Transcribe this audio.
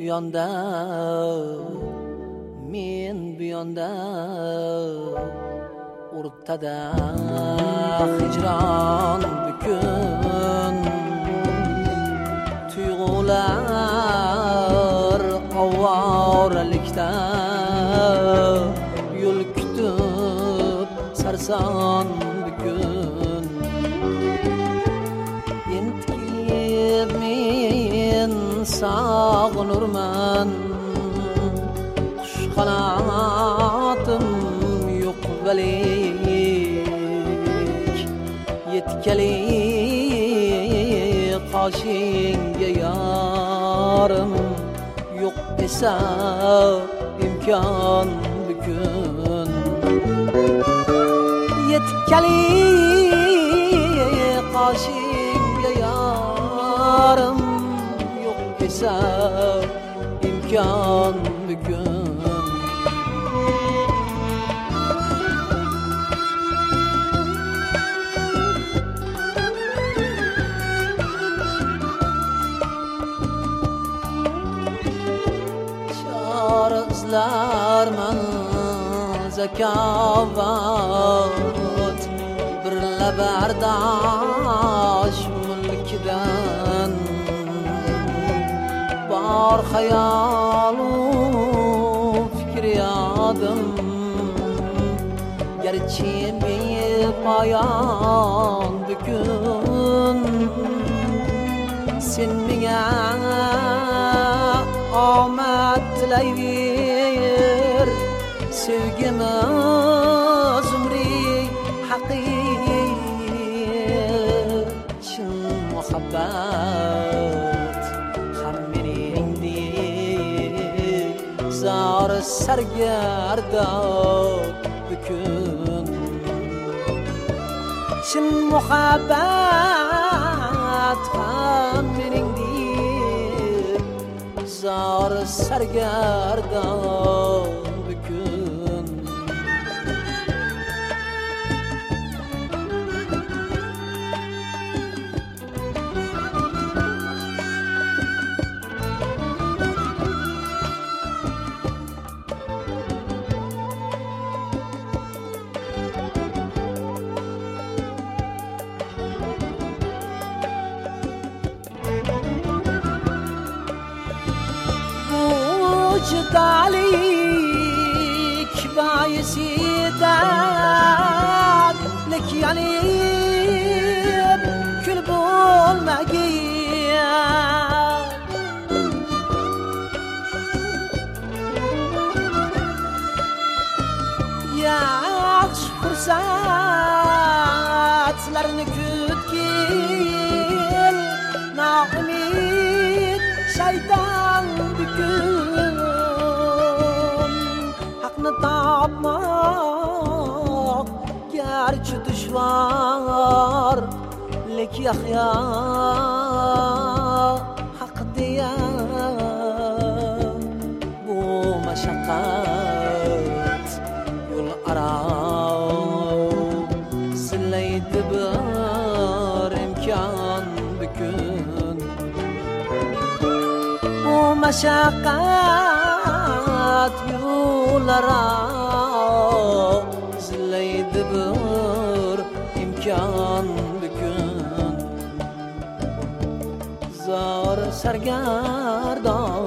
yonda, men bu yonda, o'rtada hijron bukun, tuyg'ular ovoralikda yo'l kutib sarson bukun. Endi men sog'inurman, qush qanotim yo'q valik, yetkali qoshingga yorim yo'q esa imkon bugun. Yetkali qoshingga yorim yo'q esa imkon bugun. Izlarman zakovat bir labardash mulkidan, bor xayolu fikriyadim garchi bepoyon bugun. Sen menga omad tilayver, sevgimiz umri haqiqiy, chin muhabbat ham meningdek zor sargardon bukun. Chin muhabbat ham meningdek zor sargardon bukun. Dalik bayisidan lekyanib kül bo'lmagan, yaxshi fursatlarni kutgil, noumid shayton bugun. Tapmak gerçi düşvar, lek Yahya hak diye bu meşakkat yol arab sileydi bir imkan bugün. Bu meşakkat yollara izleydi bir imkan bugün. Zor sargardon